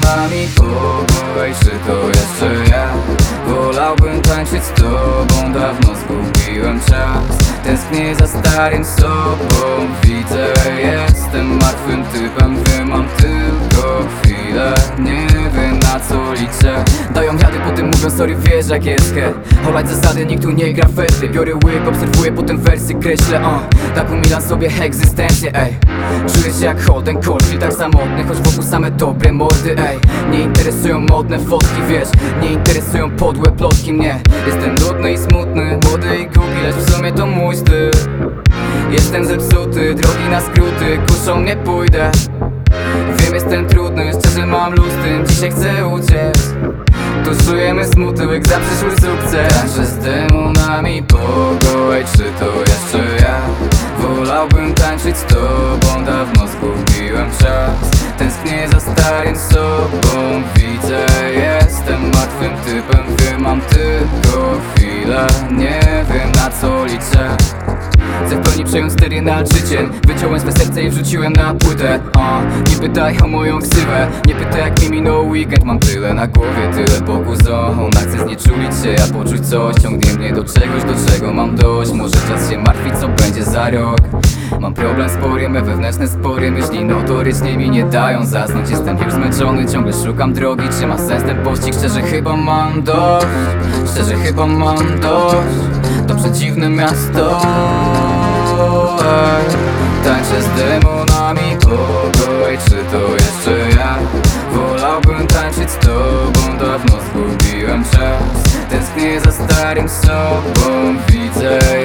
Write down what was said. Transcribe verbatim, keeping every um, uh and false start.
demonami pokój. Czy to jeszcze ja? Wolałbym tańczyć z tobą, dawno zgubiłem czas. Tęsknię za starym sobą, widzę, jestem martwym typem. Wiem, mam tylko chwilę, nie wiem na co liczę. Dają rady, potem mówią sorry, wiesz jak jest he. Olać zasady, nikt tu nie gra ferty. Biorę łyk, obserwuję, potem wersy kreślę uh. Tak umilam sobie egzystencję, ej. Czuję się jak Holden Caulfield, tak samotny, choć wokół same dobre mordy, ej. Nie interesują modne fotki, wiesz, nie interesują podłe plotki mnie. Jestem nudny i smutny, młody i głupi, lecz w sumie to mój styl. Jestem zepsuty, drogi na skróty, kuszą nie pójdę. Wiem, jestem trudny, szczerze mam luz tym, dzisiaj chcę uciec. Tuszujemy smutek za przyszły sukces. Tańczę z demonami pokój. Czy to jeszcze ja? Wolałbym tańczyć z tobą, dawno zgubiłem czas. Tęsknię za starym sobą, widzę, jestem martwym typem. Wiem, mam tylko chwilę, nie wiem na co liczę. Chcę w pełni przejąć stery nad życiem. Wyciąłem swe serce i wrzuciłem na płytę uh. Nie pytaj o moją ksywę, nie pytaj jak mi minął weekend. Mam tyle na głowie, tyle boku zon. Chcę znieczulić się, a poczuć coś ciągnie mnie do czegoś, do czego mam dość. Może czas się martwić, co będzie za rok. Mam problem spory, me wewnętrzne spory. Myśli notorycznie mi nie dają zasnąć. Jestem już zmęczony, ciągle szukam drogi. Czy ma sens ten pościg? Szczerze chyba mam dość. Szczerze chyba mam dość. To przedziwne miasto. Tańczę z demonami pokój. Czy to jeszcze ja? Wolałbym tańczyć z tobą, dawno zgubiłem czas. Tęsknię za starym sobą, widzę,